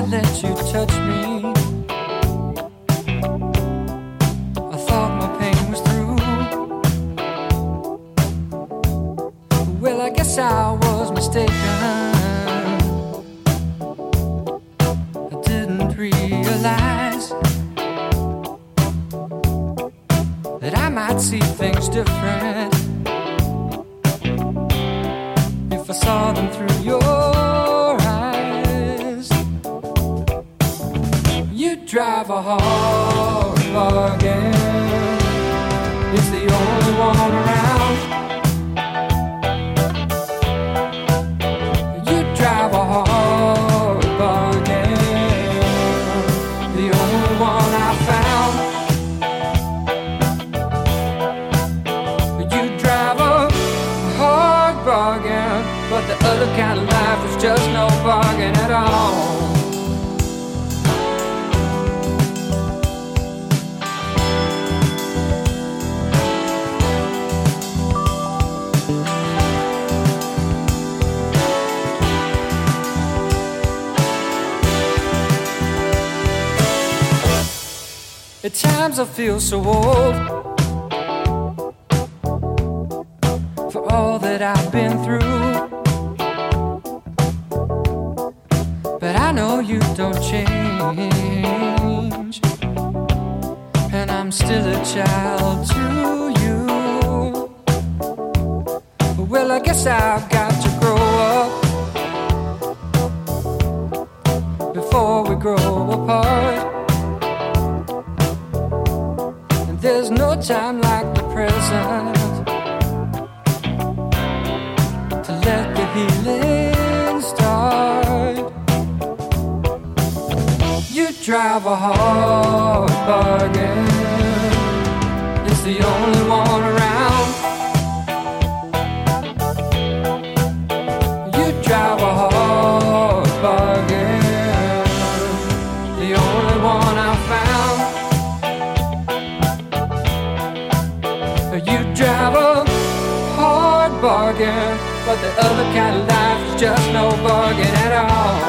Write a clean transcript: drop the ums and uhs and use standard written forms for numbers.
let you touch me. I thought my pain was through. Well, I guess I was mistaken. I didn't realize that I might see things different if I saw them through your eyes. You drive a hard bargain. It's the only one around. You drive a hard bargain. The only one I found. You drive a hard bargain, but the other kind of life is just no bargain at all. At times I feel so old for all that I've been through, but I know you don't change, and I'm still a child to you. Well, I guess I've got to grow up before we grow apart. There's no time like the present to let the healing start. You drive a hard bargain. It's the only one around. You drive a hard bargain. The only one I found. You drive a hard bargain, but the other kind of life is just no bargain at all.